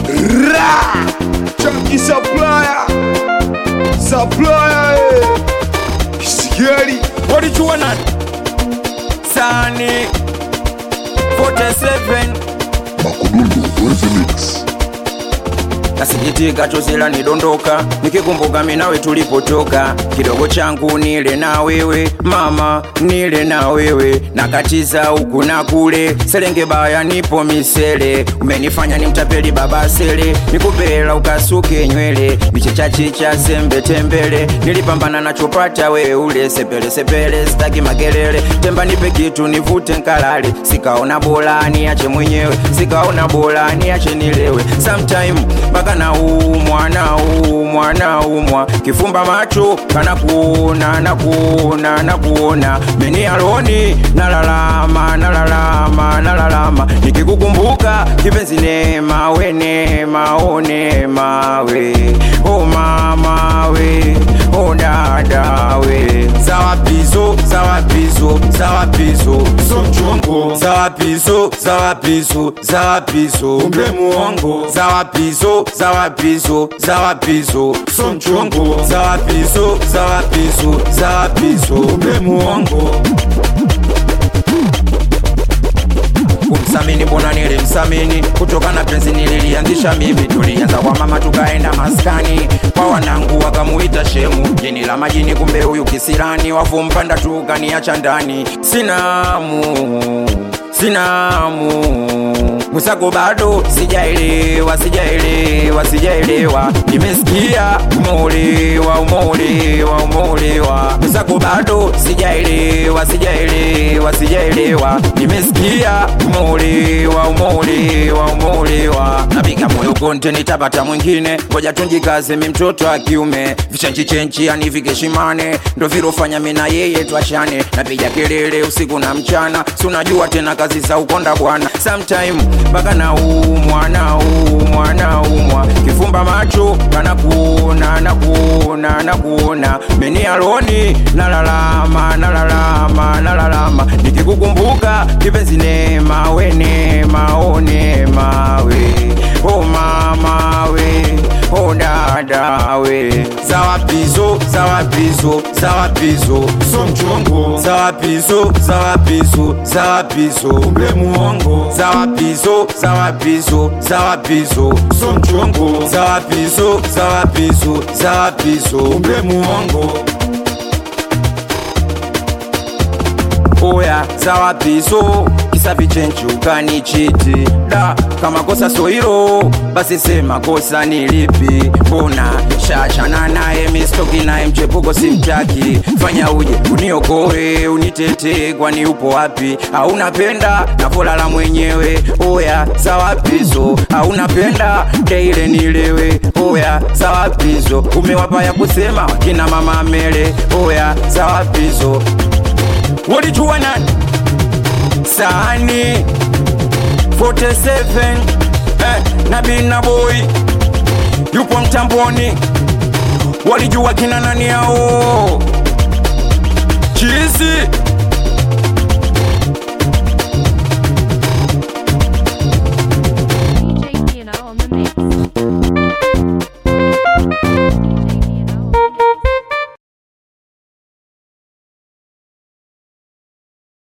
Chunky supplier, Scary. What did you want? Sunny 47 Makudundo, where's the mix? Nasikitika chozela nidondoka, nikikumbuka minawe tulipotoka. Kidogo changu nile na wewe, mama nile na wewe. Nakatiza huku na kule, selenge baya nipo misele. Umenifanya ni mtapeli baba sele, nikupela ukasuke nywele. Michicha chicha sembe tembele, nilipambana na chopata we ule. Sepele sepele sitaki makelele, temba nipe kitu nivute nkalale. Sikaona bola niache mwenyewe, sikaona bola niache nilewe. Sometime na umwa kifumba macho kana kuona meni aloni nalalama nikikukumbuka kipenzi nema we oh mama we oh dada we zawapizo so mchongo zawapizo umbe muongo zawapizo so mchongo zawapizo umbe muongo. Kumsamini mbona nilimsamini, kutoka na penzi nililianzisha mimi. Tulianza kwa mama tukaenda maskani, kwa wanangu wakamuita shemu. Jini la majini kumbe huyu kisirani, wafu mpanda tukaniacha ndani. Sinamu Musako bado sijaelewa. Nimesikia umolewa. Musako bado sijaelewa. Nimesikia umolewa. Napiga moyo konte nitapata mwingine, ngoja tunjikaze mi mtoto wa kiume. Vichenchi yani vikeshimane, ndo virofanya mina yeye tuachane. Napiga kelele usiku na mchana, si unajua tena kazi za ukonda bwana. Sometime baka na umwa kifumba macho kana kuona meni aloni nalalama nikikukumbuka kipenzi nema we oh mama we oh dada we zawapizo so mchongo zawapizo umbe muongo zawapizo so mchongo zawapizo umbe muongo. Oya zawapizo kisa vichenchi ukanichiti da, kama kosa so hilo basi sema kosa nilipi. Mbona shachana naye mistoki naye mchepuko simtaki. Fanya uje uniokoe unitete, kwani upo wapi? Haunapenda na polala mwenyewe. Oya zawapizo haunapenda deile nilewe. Oya zawapizo umewapa ya kusema kina mama mele. Oya zawapizo walijua nani? Sani 47 na Bina Boy yupo mtamboni. Walijua kina nani yao? Chizi